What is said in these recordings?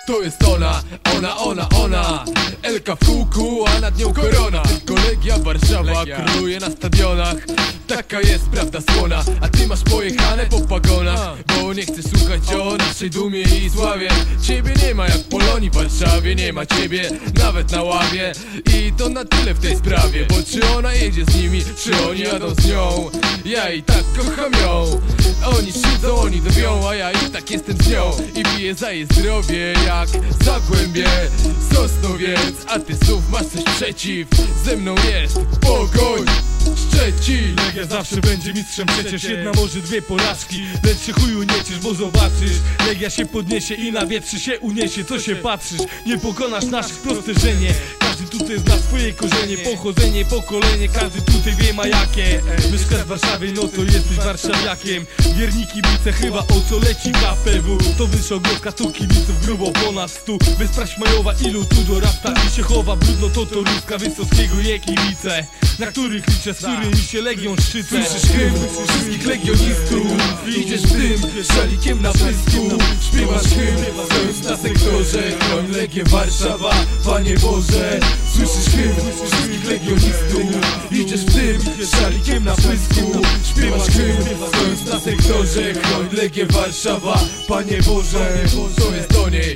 To jest ona, ona Elka w kółku, a nad nią korona. Tylko Legia Warszawa króluje na stadionach. Taka jest prawda słona, a ty masz pojechane po pagonach. Bo nie chcesz słuchać o naszej dumie i sławie. Ciebie nie ma jak w Polonii w Warszawie. Nie ma ciebie nawet na ławie. I to na tyle w tej sprawie. Bo czy ona jedzie z nimi, czy oni jadą z nią? Ja i tak kocham ją. Oni szydzą, oni dobią, a ja i tak jestem z nią. I piję za jej zdrowie jak Zagłębie, Sosnowiec. A ty znów masz coś przeciw, ze mną jest Pogoń Szczecin. Legia zawsze będzie mistrzem, przecież jedna, może dwie porażki. Lecz się chuju nie ciesz, bo zobaczysz, Legia się podniesie i na wietrzy się uniesie. Co się patrzysz, nie pokonasz naszych, proste, że nie. Każdy tutaj zna swoje korzenie, pochodzenie, pokolenie. Każdy tutaj wie ma jakie. Mieszkasz w Warszawie, no to jesteś warszawiakiem. Wierni kibice, chyba o co leci KPW. To Wyszogrodzka, tu kibiców grubo ponad 100. Wyspa Śmajowa, ilu tu dorasta i się chowa. Brudno to Ruska, Wysockiego je kibice, na których liczę, z którymi się Legią szczycę. Słyszysz hymn wszystkich legionistów, idziesz w tym szalikiem na pysku. Śpiewasz hymn, stojąc na sektorze. Chroń Legię Warszawa, Panie Boże. Słyszysz hymn wszystkich legionistów, idziesz w tym szalikiem na pysku. Śpiewasz hymn, stojąc na sektorze. Chroń Legię Warszawa, Panie Boże. To jest o niej,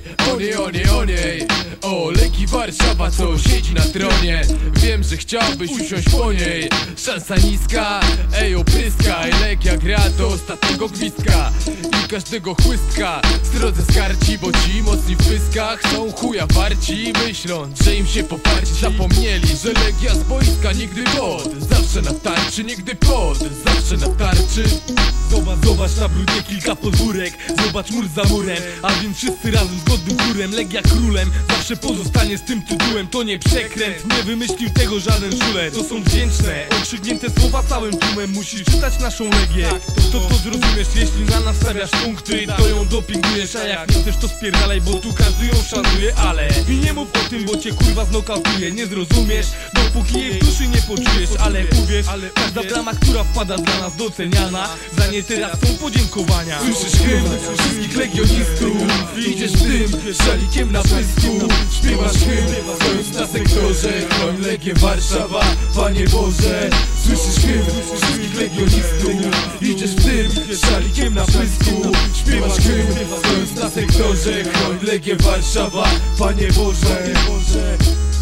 o niej. O Legii Warszawa, co siedzi na tronie. Wiem, że chciałbyś usiąść po niej. Szansa niska, ej opryskaj. Legia gra do ostatniego gwizdka i każdego chłystka z drodze skarci, bo ci mocni w pyskach są chuja warci. Myśląc, że im się poparci, zapomnieli, że Legia z boiska nigdy pod. Zawsze na tarczy, nigdy pod. Zawsze na tarczy. Zobacz na brudzie kilka podwórek, zobacz mur za murem. A więc wszyscy razem z godnym chórem. Legia królem zawsze pozostanie z tym tytułem. To nie przekręt, nie wymyślił tego żaden szuler. To są wdzięczne, okrzyknięte słowa całym tłumem. Musisz czytać naszą Legię, to zrozumiesz. Jeśli na nas stawiasz punkty, to ją dopingujesz. A jak nie chcesz, to spierdalaj, bo tu każdy ją szanuje. Ale i nie mów o tym, bo cię kurwa znokautuje. Nie zrozumiesz, dopóki jej w duszy nie poczujesz. Ale uwierz, każda brama, która wpada dla nas doceniana. Za nie teraz są podziękowania. Słyszysz hymn wszystkich legionistów, idziesz w tym szalikiem na pysku. Śpiewasz hymn, stojąc na sektorze. Chroń Legię Warszawa, Panie Boże. Słyszysz hymn wszystkich legionistów, idziesz w tym szalikiem na pysku. Śpiewasz hymn, stojąc na sektorze. Chroń Legię Warszawa, Panie Boże.